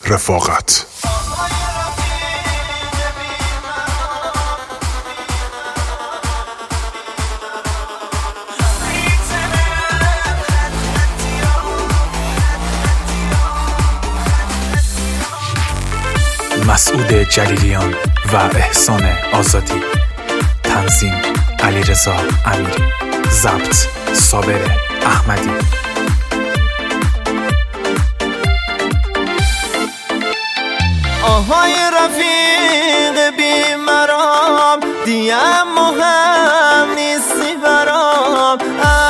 رفاقت. مسعود جلیلیان و احسان آزادی. تنظیم علیرضا امیری. ضبط صابر احمدی. آهای رفیق بیمرام، دیم مهم نیستی برام.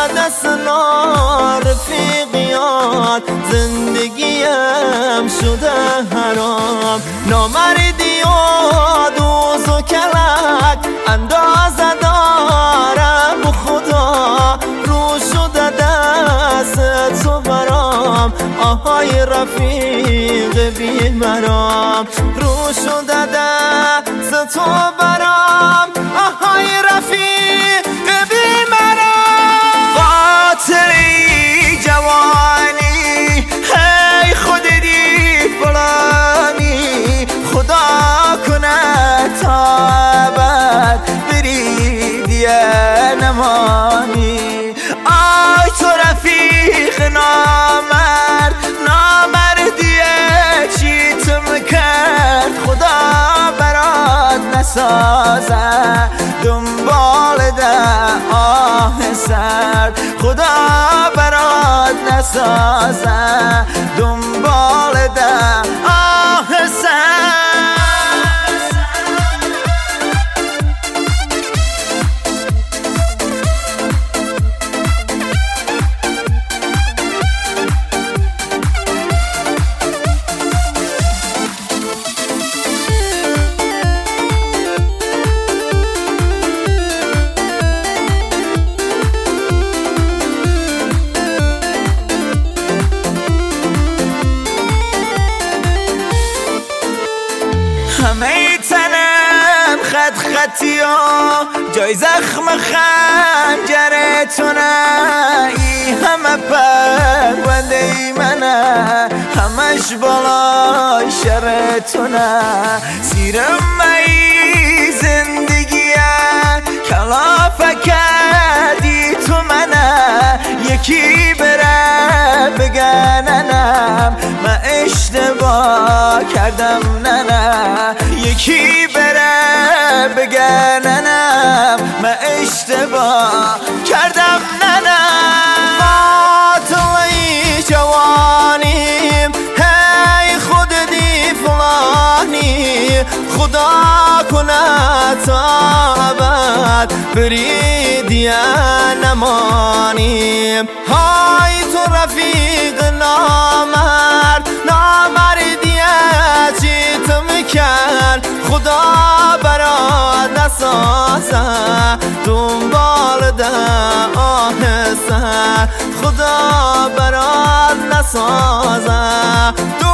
عدسنا رفیقیان، زندگیم شده حرام. نامردی و دوز و کلک، اندازه دارم و خدا رو شده دست تو برام. آهای رفیق بیمرام، رو شده دست تو برام. آهای رفیق بیمرام، قاطعی جوانی، هی خودی فلانی. خدا کنه تا ابد بری دیگه نمانی. آی تو رفیق نامرد، نامردیه چی تو میکرد. خدا برات نسازه دنبال ده آه سرد. خدا برات نسازه دنبال ده آه سرد. همه تنم خط خطی ها، جای زخم خنجرتونه. ای همه پرونده ای منه، همش بالای شرتونه. سیرم ای زندگیه، کلافه کردی تو منه. یکی بره بگننم، من اشتباه کردم ننه. یکی بره بگننم، من اشتباه کردم ننه. قاتلی جوانیم، هی خود دی فلانی. خدا کنه تا ابد بریدی نمانیم. های تو رفیق نامرد، نامردیه چی تو میکرد. خدا برات نسازه دنبال ده آه سر. خدا برات نسازه